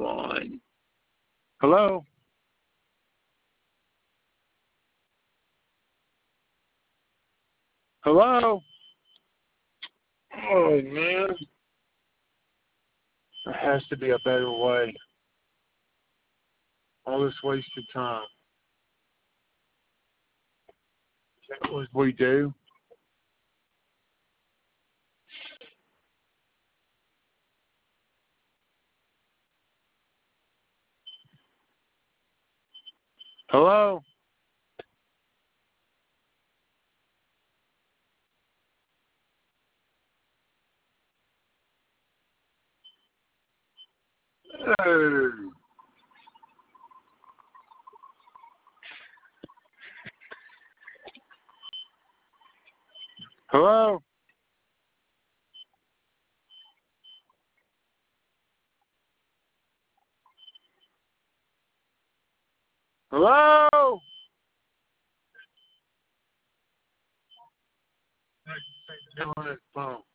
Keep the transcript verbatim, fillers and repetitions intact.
on. Hello? Hello? Oh, man. There has to be a better way. All this wasted time. Is that what we do? Hello? Hey. Hello? Hello? Hey, hey, get on that phone.